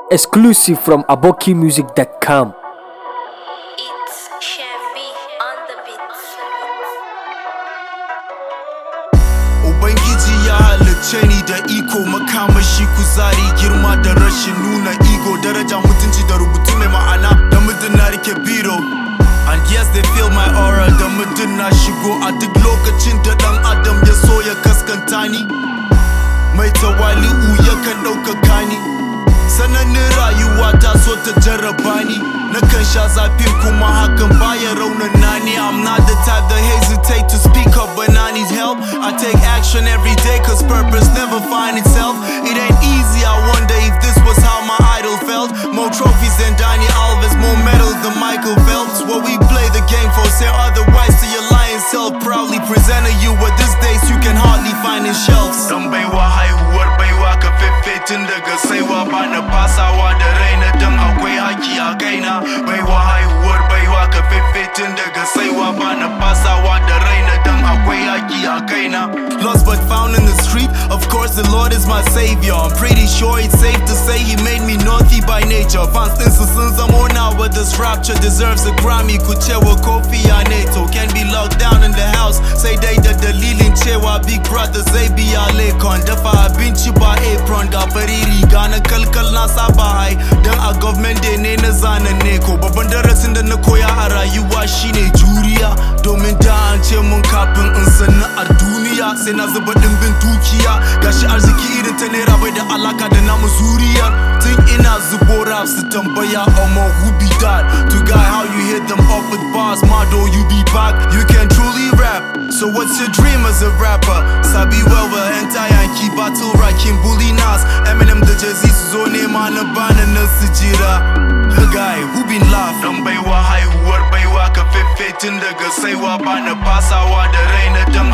Exclusive from abokimusic.com. It's Shambi on the beats. Ubangiji ya halicce ni da iko, makamashi, kuzari, girma da rashin nuna ego, daraja, mutunci da rubutu mai ma'ana da muddin na rike biro. And yes, they feel my aura da muddin na shigo a duk lokacin da dan adam ya so ya kaskanta ni. Mai tawali'u yakan ɗaukaka ni, sanannen rayuwa ta so ta jarraba ni. Nakan sha zafin kuma hakan baya raunana ni. I'm not the type that hesitate to speak up when I need help. I take action every day cause purpose never find itself. It ain't easy, I wonder if this was how my idol felt. More trophies than Dani Alves, more medals than Michael Phelps. What we play the game for, say otherwise to your lying self. Proudly presenting you what these days you can hardly find in shelves. Dan baiwa haihuwar baiwa ka tun daga saiwa, bana fasawa da raina dan akwai haki a kaina. Baiwa haihuwar baiwa ka tun daga saiwa, bana fasawa da raina dan akwai haki a kaina. Lost but found in the street, of course the Lord is my savior. I'm pretty sure it's safe to say he made me naughty by nature. Fans ɗinsu sun zamo nawa, this rapture deserves a Grammy. Ku cewa Kofi Aneto can be locked down in the house, sai dai da dalilin cewa Big Brother zai biya lekon. Dafa abinci ba apron, ga fari riga na kalkal na saba hai, dan a government day ne na zanen neko. Babban darasin da na koya a rayuwa shine juriya, domin da an ce mun kafin in sanna a duniya sai na zuba dimbin dukiya. Gashi arziki irin ta naira bai da alaka da namu zuriya. Tun ina zubo rap su tambaya omo who be that? To guy how you hit them up with bars, Mado you be back, you can truly rap. So what's your dream as a rapper? Sabi Welber, Hentai Yankee, Battle Rakim, Bully Nas, Eminem da Jay-Z su zo nema na bana na su jira. The guy who been laugh. Dan baiwa haihuwar baiwa ka tun daga saiwa, bana fasawa da raina dan